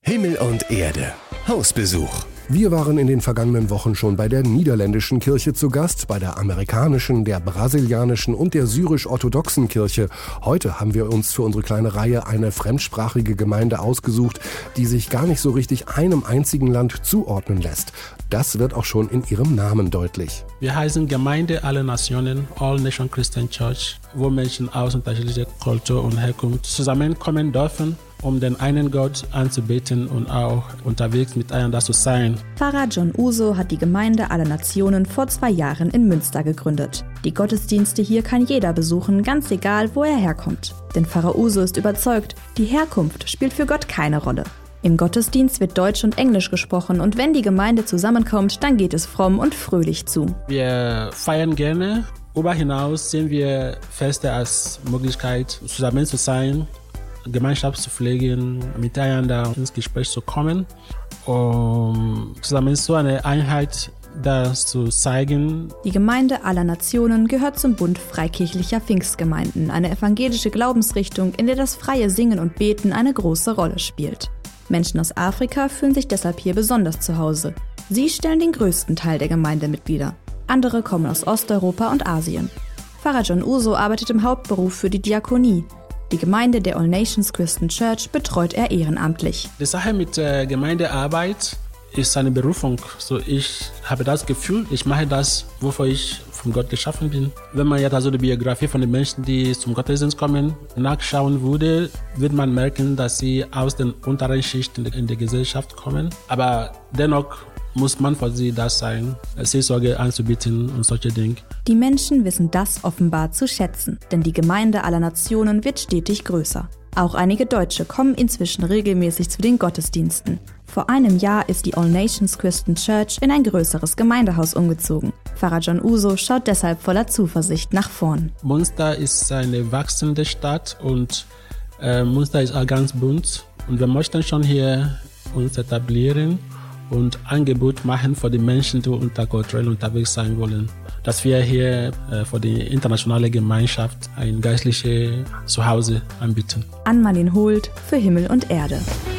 Himmel und Erde. Hausbesuch. Wir waren in den vergangenen Wochen schon bei der niederländischen Kirche zu Gast, bei der amerikanischen, der brasilianischen und der syrisch-orthodoxen Kirche. Heute haben wir uns für unsere kleine Reihe eine fremdsprachige Gemeinde ausgesucht, die sich gar nicht so richtig einem einzigen Land zuordnen lässt. Das wird auch schon in ihrem Namen deutlich. Wir heißen Gemeinde aller Nationen, All Nation Christian Church, wo Menschen aus unterschiedlicher Kultur und Herkunft zusammenkommen dürfen, um den einen Gott anzubeten und auch unterwegs miteinander zu sein. Pfarrer John Uso hat die Gemeinde aller Nationen vor 2 Jahren in Münster gegründet. Die Gottesdienste hier kann jeder besuchen, ganz egal, wo er herkommt. Denn Pfarrer Uso ist überzeugt, die Herkunft spielt für Gott keine Rolle. Im Gottesdienst wird Deutsch und Englisch gesprochen und wenn die Gemeinde zusammenkommt, dann geht es fromm und fröhlich zu. Wir feiern gerne. Darüber hinaus sehen wir Feste als Möglichkeit, zusammen zu sein, Gemeinschaft zu pflegen, miteinander ins Gespräch zu kommen, um zusammen so eine Einheit das zu zeigen. Die Gemeinde aller Nationen gehört zum Bund freikirchlicher Pfingstgemeinden, eine evangelische Glaubensrichtung, in der das freie Singen und Beten eine große Rolle spielt. Menschen aus Afrika fühlen sich deshalb hier besonders zu Hause. Sie stellen den größten Teil der Gemeindemitglieder. Andere kommen aus Osteuropa und Asien. Pfarrer John Uso arbeitet im Hauptberuf für die Diakonie. Die Gemeinde der All Nations Christian Church betreut er ehrenamtlich. Die Sache mit der Gemeindearbeit ist eine Berufung. So, ich habe das Gefühl, ich mache das, wofür ich von Gott geschaffen bin. Wenn man jetzt also die Biografie von den Menschen, die zum Gottesdienst kommen, nachschauen würde, wird man merken, dass sie aus den unteren Schichten in der Gesellschaft kommen. Aber dennoch muss man für sie das sein, Seelsorge anzubieten und solche Dinge. Die Menschen wissen das offenbar zu schätzen, denn die Gemeinde aller Nationen wird stetig größer. Auch einige Deutsche kommen inzwischen regelmäßig zu den Gottesdiensten. Vor einem Jahr ist die All Nations Christian Church in ein größeres Gemeindehaus umgezogen. Pfarrer John Uso schaut deshalb voller Zuversicht nach vorn. Münster ist eine wachsende Stadt und Münster ist auch ganz bunt. Und wir möchten schon hier uns etablieren und Angebot machen für die Menschen, die interkulturell unterwegs sein wollen. Dass wir hier für die internationale Gemeinschaft ein geistliches Zuhause anbieten. Ann-Marleen Holt für Himmel und Erde.